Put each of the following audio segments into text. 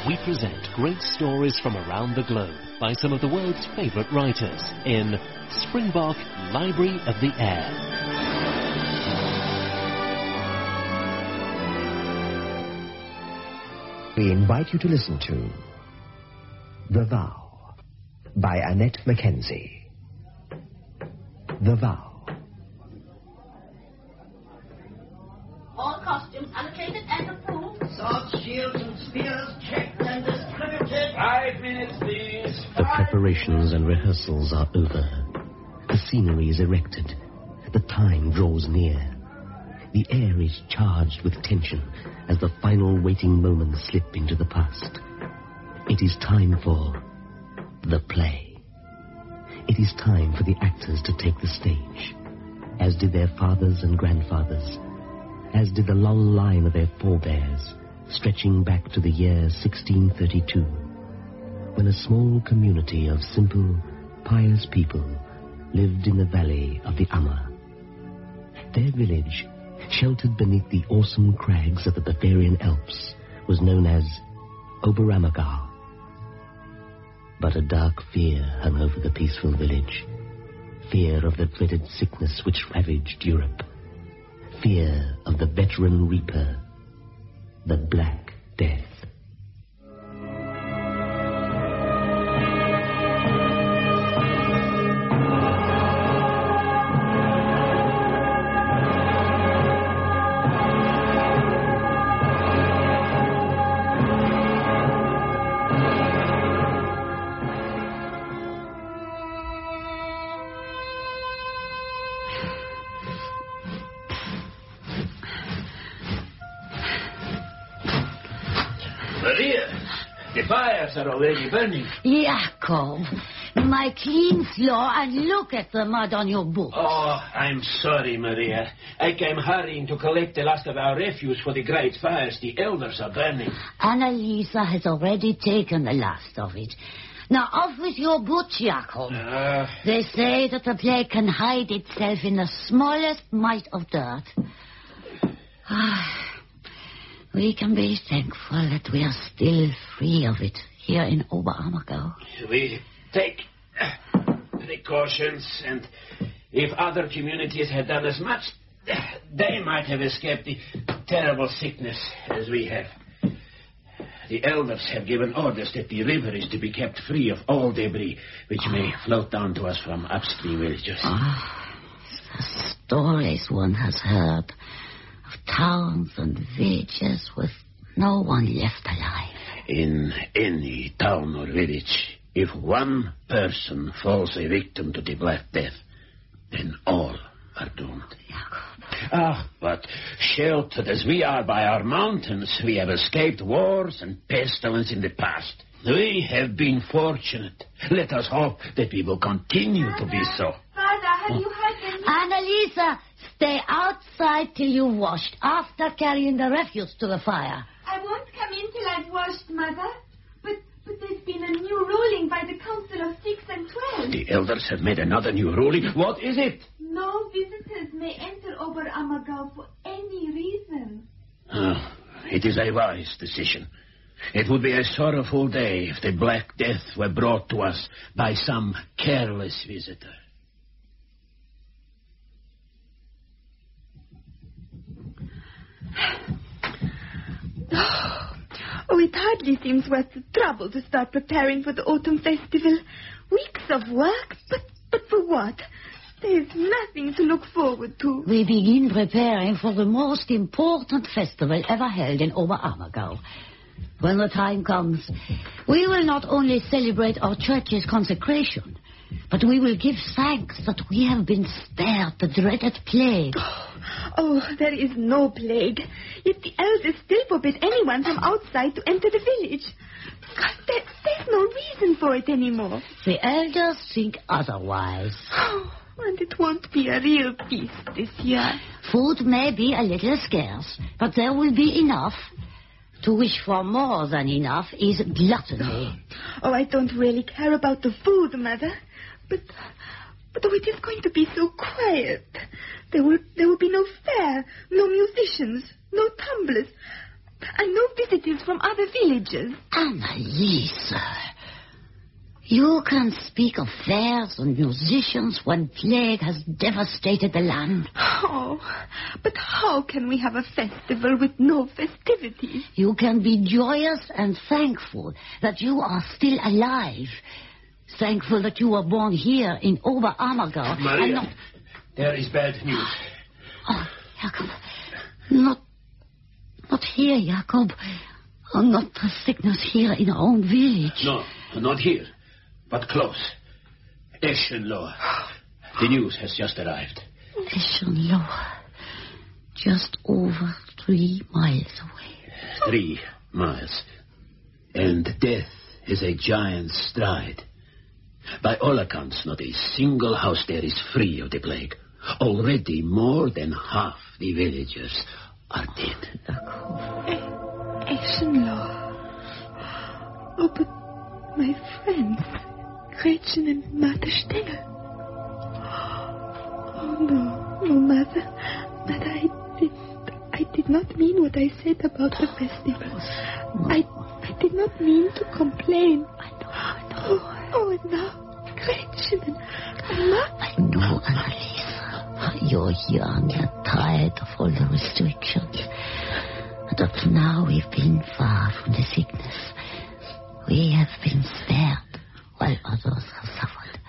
we present great stories from around the globe by some of the world's favourite writers in Springbok Library of the Air. We invite you to listen to The Vow by Annette Mackenzie. The Vow. All costumes allocated and approved. Swords, shields, and spears checked and distributed. 5 minutes, please. The preparations and rehearsals are over. The scenery is erected. The time draws near. The air is charged with tension as the final waiting moments slip into the past. It is time for the play. It is time for the actors to take the stage, as did their fathers and grandfathers, as did the long line of their forebears, stretching back to the year 1632, when a small community of simple, pious people lived in the valley of the Ammer. Their village, sheltered beneath the awesome crags of the Bavarian Alps, was known as Oberammergau. But a dark fear hung over the peaceful village. Fear of the dreaded sickness which ravaged Europe. Fear of the veteran reaper, the Black Death. The fires are already burning. Jacob, my clean floor, and look at the mud on your boots. Oh, I'm sorry, Maria. I came hurrying to collect the last of our refuse for the great fires. The elders are burning. Annalisa has already taken the last of it. Now off with your boots, Jacob. They say that the plague can hide itself in the smallest mite of dirt. We can be thankful that we are still free of it here in Oberammergau. We take precautions, and if other communities had done as much, they might have escaped the terrible sickness as we have. The elders have given orders that the river is to be kept free of all debris which may float down to us from upstream villages. The stories one has heard of towns and villages with no one left alive. In any town or village, if one person falls a victim to the Black Death, then all are doomed. But sheltered as we are by our mountains, we have escaped wars and pestilence in the past. We have been fortunate. Let us hope that we will continue to be so. Father, have you heard them? Annalisa, stay outside till you've washed, after carrying the refuse to the fire. I won't come in till I've washed, Mother. But there's been a new ruling by the Council of 6 and 12. The elders have made another new ruling. What is it? No visitors may enter Oberammergau for any reason. It is a wise decision. It would be a sorrowful day if the Black Death were brought to us by some careless visitor. Oh, it hardly seems worth the trouble to start preparing for the autumn festival. Weeks of work, but for what? There's nothing to look forward to. We begin preparing for the most important festival ever held in Oberammergau. When the time comes, we will not only celebrate our church's consecration, but we will give thanks that we have been spared the dreaded plague. Oh, there is no plague. Yet the elders still forbid anyone from outside to enter the village. There's no reason for it anymore. The elders think otherwise. Oh, and it won't be a real feast this year. Food may be a little scarce, but there will be enough. To wish for more than enough is gluttony. Oh, I don't really care about the food, Mother. But oh, it is going to be so quiet. There will be no fair, no musicians, no tumblers. and no visitors from other villages. Annalise, you can speak of fairs and musicians when plague has devastated the land. Oh, but how can we have a festival with no festivities? You can be joyous and thankful that you are still alive. Thankful that you were born here in Oberammergau. Maria, there is bad news. Oh, Jacob. Not here, Jacob. Oh, not the sickness here in our own village. No, not here, but close. Eschenlohe. The news has just arrived. Eschenlohe. Just over 3 miles away. 3 miles. And death is a giant's stride. By all accounts, not a single house there is free of the plague. Already more than half the villagers are dead. Eschenlohe. Oh, but my friends, Gretchen and Mother Stengel. Oh, no, Mother. I did not mean what I said about the festival. I did not mean to complain. I know. Oh, and now, Gretchen and Mother. I know, Annalise. You're young and tired of all the restrictions. But up to now, we've been far from the sickness. We have been spared, while others have suffered.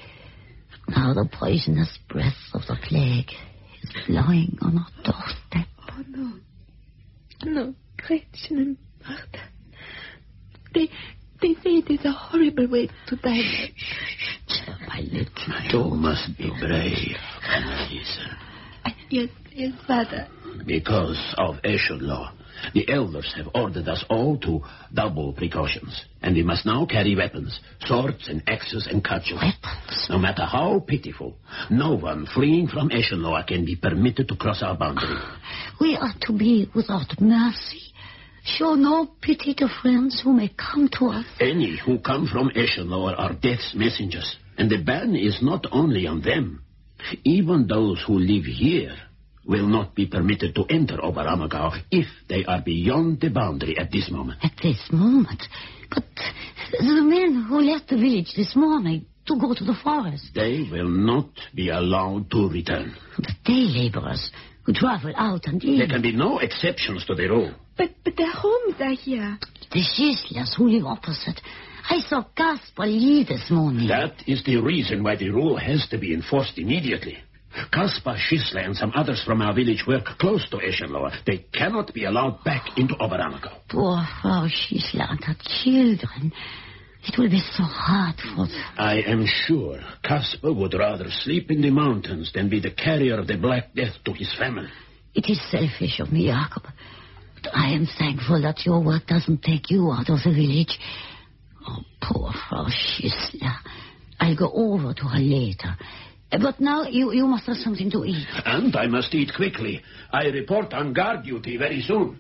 Now the poisonous breath of the plague is blowing on our doorstep. Oh, no, Gretchen and Martha. They say it is a horrible way to die. My little You must be brave, Annalise. Yes, Father. Because of Eschenlohe, the elders have ordered us all to double precautions. And we must now carry weapons, swords and axes and cudgels. Weapons? No matter how pitiful, no one fleeing from Eschenlohe can be permitted to cross our boundary. We are to be without mercy. Show no pity to friends who may come to us. Any who come from Eschenlohe are death's messengers. And the ban is not only on them. Even those who live here will not be permitted to enter Oberammergau if they are beyond the boundary at this moment. At this moment? But the men who left the village this morning to go to the forest. They will not be allowed to return. The day laborers who travel out and in. There can be no exceptions to the rule. But their homes are here. The Schistlers who live opposite. I saw Kaspar leave this morning. That is the reason why the rule has to be enforced immediately. Kaspar Schisler and some others from our village work close to Eschenlohe. They cannot be allowed back into Oberammergau. Poor Frau Schisler and her children. It will be so hard for them. I am sure Kaspar would rather sleep in the mountains than be the carrier of the Black Death to his family. It is selfish of me, Jacob. But I am thankful that your work doesn't take you out of the village. Oh, poor Frau Schisler. I'll go over to her later. But now you must have something to eat. And I must eat quickly. I report on guard duty very soon.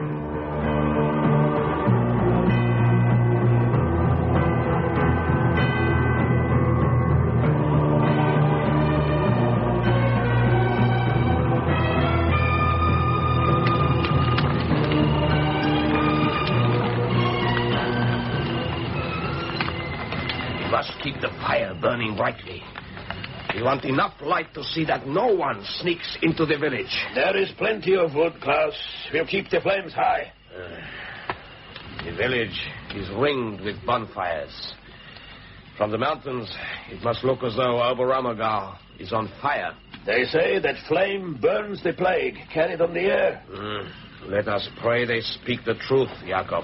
Keep the fire burning brightly. We want enough light to see that no one sneaks into the village. There is plenty of wood, Klaus. We'll keep the flames high. The village is ringed with bonfires. From the mountains, it must look as though Oberammergau is on fire. They say that flame burns the plague carried on the air. Let us pray they speak the truth, Jacob.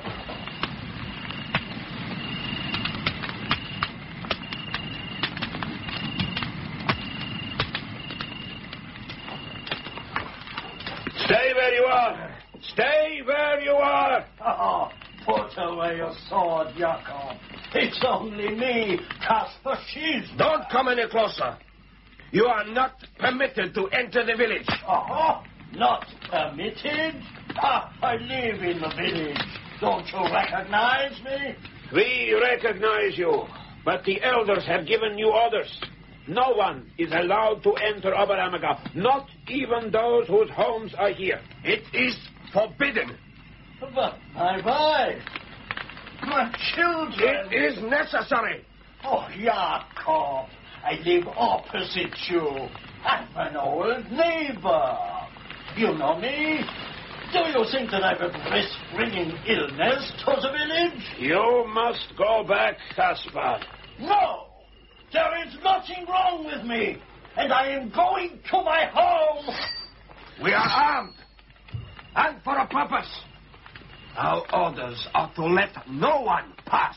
Stay where you are. Stay where you are. Oh, put away your sword, Jacob. It's only me, Kaspar Schisler. Don't come any closer. You are not permitted to enter the village. Oh, not permitted? I live in the village. Don't you recognize me? We recognize you, but the elders have given you orders. No one is allowed to enter Oberammergau, not even those whose homes are here. It is forbidden. But my wife, my children. It is necessary. Oh, Jacob, I live opposite you. I'm an old neighbor. You know me? Do you think that I would risk bringing illness to the village? You must go back, Caspar. No! There is nothing wrong with me, and I am going to my home. We are armed, and for a purpose. Our orders are to let no one pass.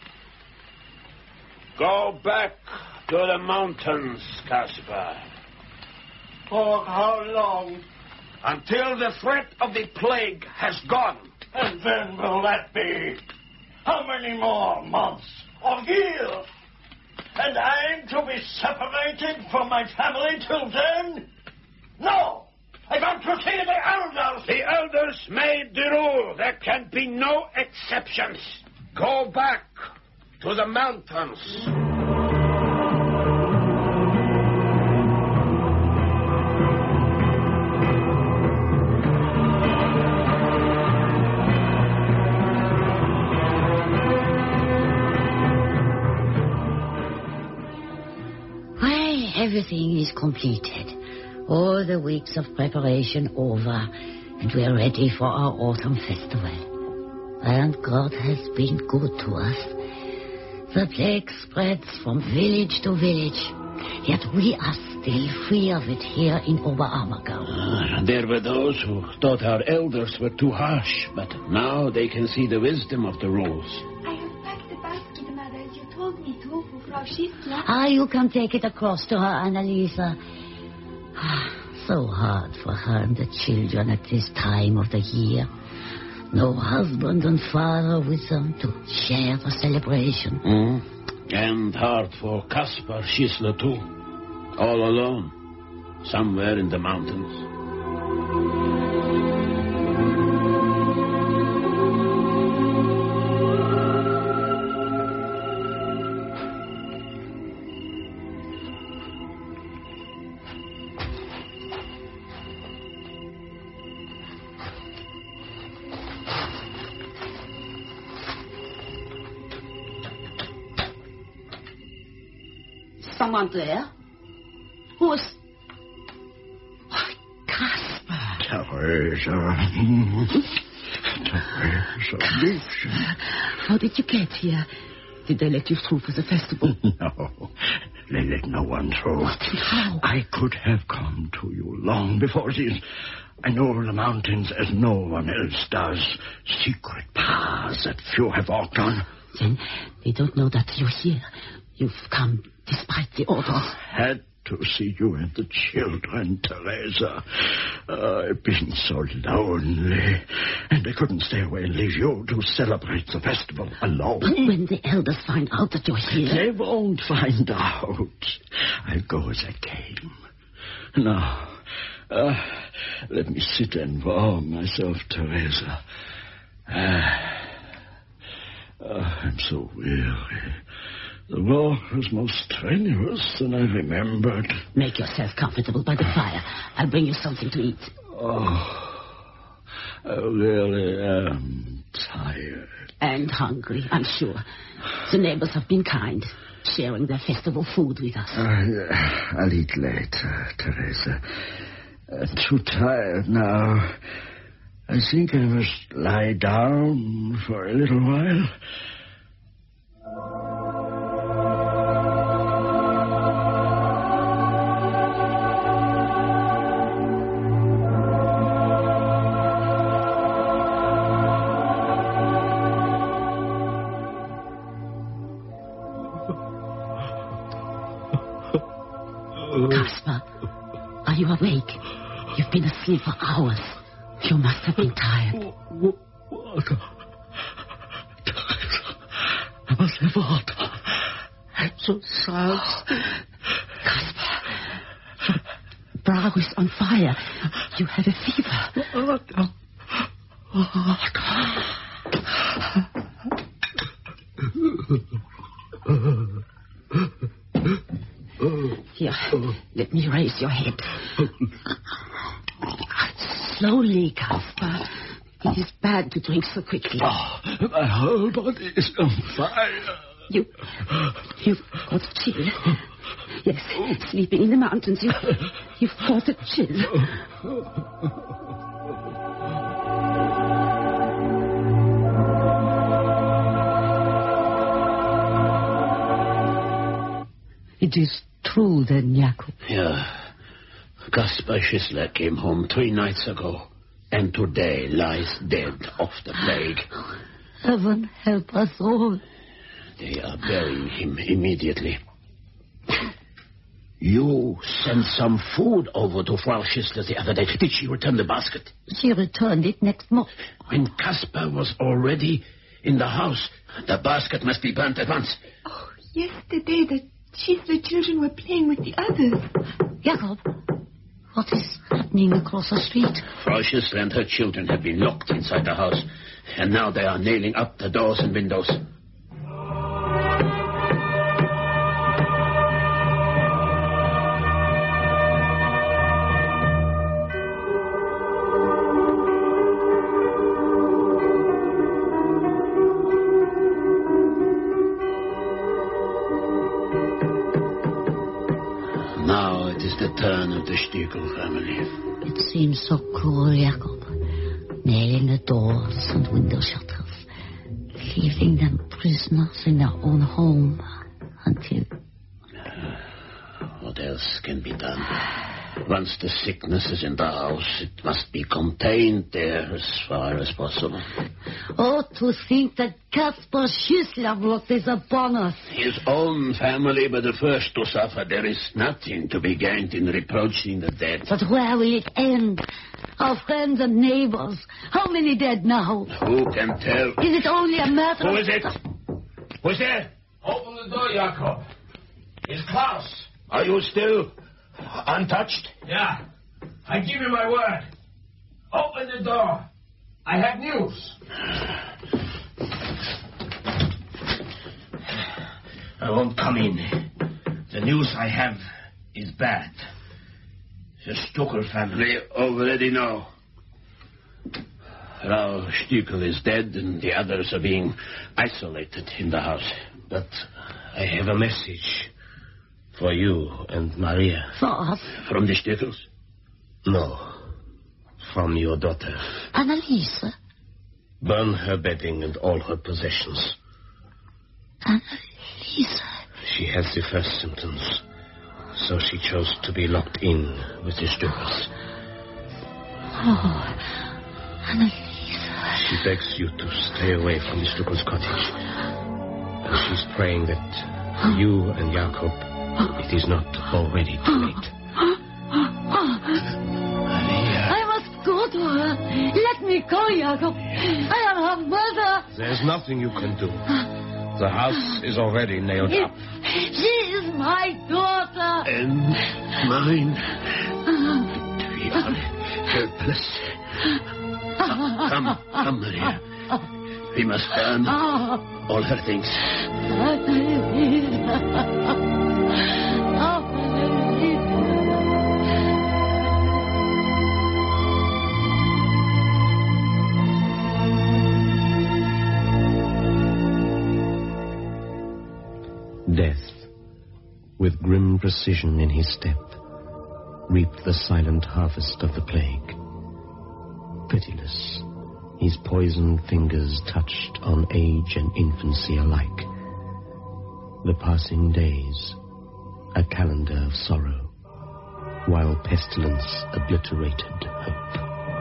Go back to the mountains, Caspar. For how long? Until the threat of the plague has gone. And when will that be? How many more months or years? And I'm to be separated from my family till then? No! I want to see the elders! The elders made the rule. There can be no exceptions. Go back to the mountains. Everything is completed. All the weeks of preparation over, and we are ready for our autumn festival. And God has been good to us. The plague spreads from village to village, yet we are still free of it here in Oberammergau. There were those who thought our elders were too harsh, but now they can see the wisdom of the rules. I have packed the basket, Mother, as you told me to, for Frau Schiffler. You can take it across to her, Annalisa. So hard for her and the children at this time of the year. No husband and father with them to share the celebration. And hard for Caspar Schisler, too. All alone, somewhere in the mountains. Someone there? Who's... Oh, Caspar. Teresa. Teresa. How did you get here? Did they let you through for the festival? No, they let no one through. What? How? I could have come to you long before this. I know the mountains as no one else does. Secret paths that few have walked on. Then they don't know that you're here. You've come despite the orders. Had to see you and the children, Teresa. I've been so lonely. And I couldn't stay away and leave you to celebrate the festival alone. But when the elders find out that you're here... They won't find out. I'll go as I came. Now, let me sit and warm myself, Teresa. I'm so weary. The walk was more strenuous than I remembered. Make yourself comfortable by the fire. I'll bring you something to eat. I really am tired. And hungry, I'm sure. The neighbors have been kind, sharing their festival food with us. I'll eat later, Teresa. I'm too tired now. I think I must lie down for a little while. Caspar, are you awake? You've been asleep for hours. You must have been tired. Water. I must have water. I'm so thirsty. Caspar, your brow is on fire. You have a fever. Water. Here, let me raise your head. Slowly, Caspar. It is bad to drink so quickly. Oh, my whole body is on fire. You've got a chill. Yes, sleeping in the mountains, you've got a chill. It is true then, Jakob. Yeah. Kaspar Schisler came home 3 nights ago, and today lies dead of the plague. Heaven help us all. They are burying him immediately. You sent some food over to Frau Schisler the other day. Did she return the basket? She returned it next morning. When Kaspar was already in the house, the basket must be burnt at once. Oh, yesterday the Schisler children were playing with the others. Jakob, what is happening across the street? Frau Schisler and her children have been locked inside the house, and now they are nailing up the doors and windows. Now it is the turn of the Stiegel family. It seems so cruel, Jakob. Nailing the doors and window shutters, leaving them prisoners in their own home until... What else can be done? Once the sickness is in the house, it must be contained there as far as possible. Oh, to think that Kaspar Schisler brought this upon us. His own family were the first to suffer. There is nothing to be gained in reproaching the dead. But where will it end? Our friends and neighbors. How many dead now? Who can tell? Is it only a matter Who of... is it? Who's there? Open the door, Jakob. It's Klaus. Are you still untouched? Yeah. I give you my word. Open the door. I have news. I won't come in. The news I have is bad. The Stuckel family already know. Frau Stiegel is dead and the others are being isolated in the house. But I have a message for you and Maria. For us? From the Stiegels? No. From your daughter. Anneliese? Burn her bedding and all her possessions. Anneliese? She has the first symptoms, so she chose to be locked in with the Stuckels. Oh, Anneliese. She begs you to stay away from the Stuckels' cottage. And she's praying that for you and Jakob, it is not already too late. I must go to her. Let me go, Jakob. I am her mother. There's nothing you can do. The house is already nailed up. She is my daughter. And mine. We are helpless. Come, Maria. We must burn all her things. Death, with grim precision in his step, reaped the silent harvest of the plague. Pitiless, his poisoned fingers touched on age and infancy alike. The passing days, a calendar of sorrow, while pestilence obliterated hope.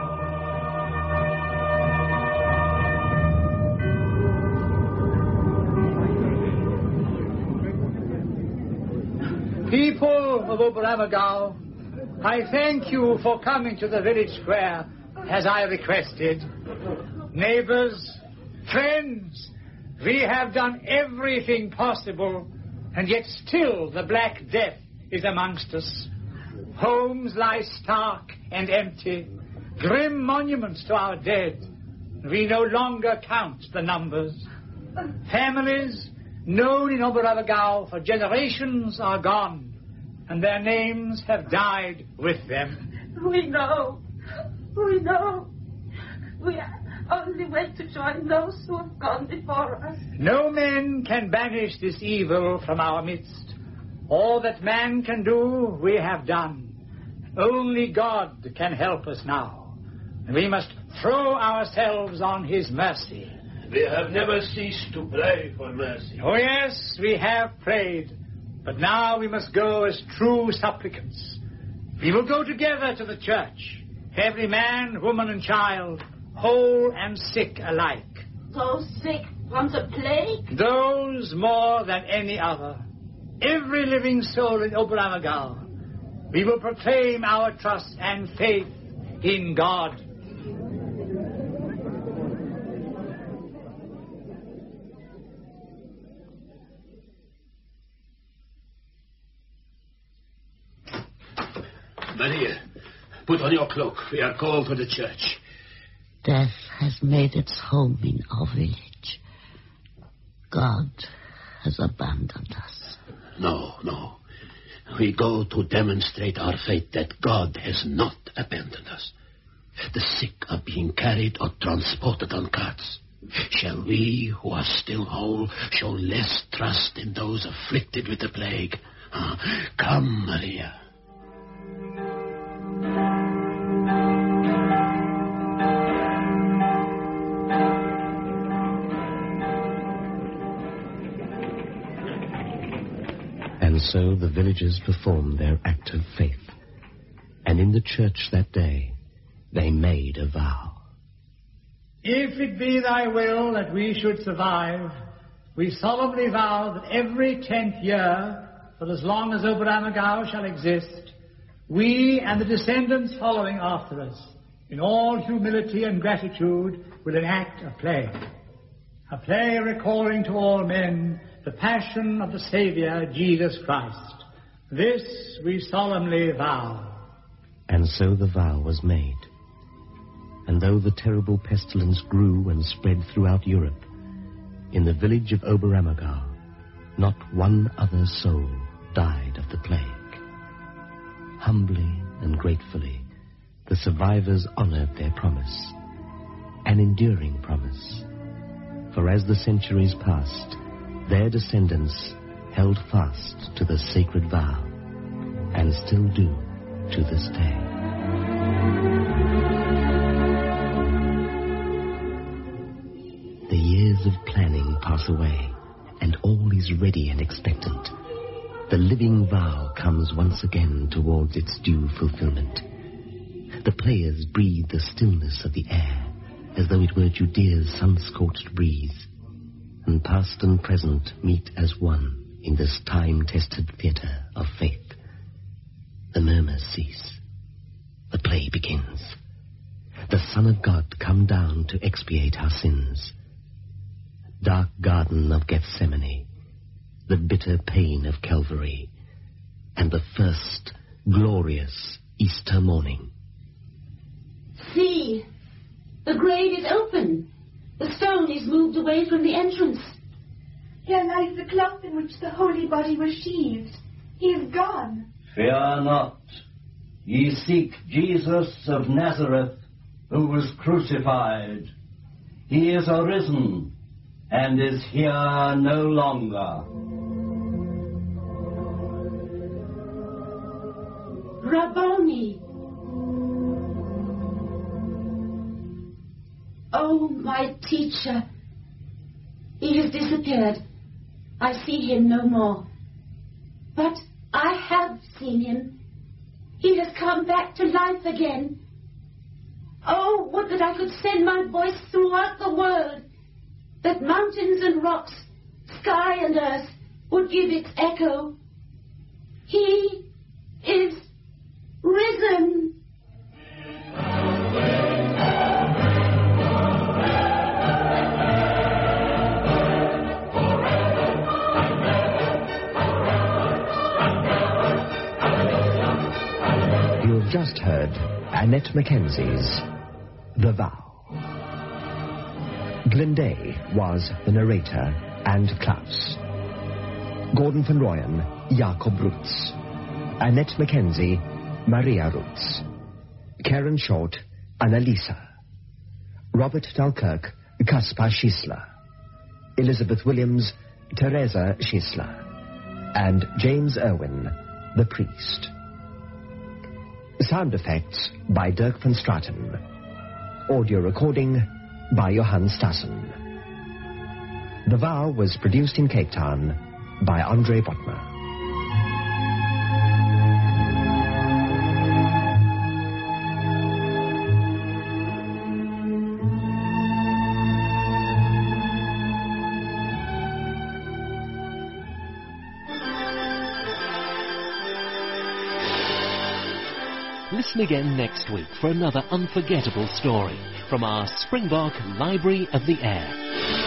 People of Oberammergau, I thank you for coming to the village square as I requested. Neighbors, friends, we have done everything possible, and yet still the Black Death is amongst us. Homes lie stark and empty, grim monuments to our dead. We no longer count the numbers. Families known in Oberammergau for generations are gone, and their names have died with them. We know. We only way to join those who have gone before us. No men can banish this evil from our midst. All that man can do, we have done. Only God can help us now. And we must throw ourselves on his mercy. We have never ceased to pray for mercy. Oh, yes, we have prayed. But now we must go as true supplicants. We will go together to the church. Every man, woman, and child, whole and sick alike. Those sick from the plague? Those more than any other. Every living soul in Oberammergau. We will proclaim our trust and faith in God. Maria, put on your cloak. We are going to the church. Death has made its home in our village. God has abandoned us. No. We go to demonstrate our faith that God has not abandoned us. The sick are being carried or transported on carts. Shall we, who are still whole, show less trust in those afflicted with the plague? Come, Maria. And so the villagers performed their act of faith. And in the church that day, they made a vow. If it be thy will that we should survive, we solemnly vow that every 10th year, for as long as Oberammergau shall exist, we and the descendants following after us, in all humility and gratitude, will enact a play. A play recalling to all men the passion of the Savior, Jesus Christ. This we solemnly vow. And so the vow was made. And though the terrible pestilence grew and spread throughout Europe, in the village of Oberammergau, not one other soul died of the plague. Humbly and gratefully, the survivors honored their promise, an enduring promise. For as the centuries passed, their descendants held fast to the sacred vow, and still do to this day. The years of planning pass away, and all is ready and expectant. The living vow comes once again towards its due fulfillment. The players breathe the stillness of the air, as though it were Judea's sun-scorched breeze. And past and present meet as one in this time-tested theatre of faith. The murmurs cease. The play begins. The Son of God come down to expiate our sins. Dark garden of Gethsemane, the bitter pain of Calvary, and the first glorious Easter morning. See, the grave is open. The stone is moved away from the entrance. Here lies the cloth in which the holy body was sheathed. He is gone. Fear not. Ye seek Jesus of Nazareth, who was crucified. He is arisen, and is here no longer. Rabboni. Oh, my teacher. He has disappeared. I see him no more. But I have seen him. He has come back to life again. Oh, would that I could send my voice throughout the world, that mountains and rocks, sky and earth would give its echo. He is risen. You have just heard Annette Mackenzie's The Vow. Glenday was the narrator and Klaus. Gordon van Rooyen, Jacob Rutz. Annette Mackenzie, Maria Rutz. Karen Short, Annalisa. Robert Dalkirk, Caspar Schiessler. Elizabeth Williams, Teresa Schiessler. And James Irwin, the priest. Sound effects by Dirk van Straten. Audio recording by Johan Stassen. The Vow was produced in Cape Town by Andre Botner. Listen again next week for another unforgettable story from our Springbok Library of the Air.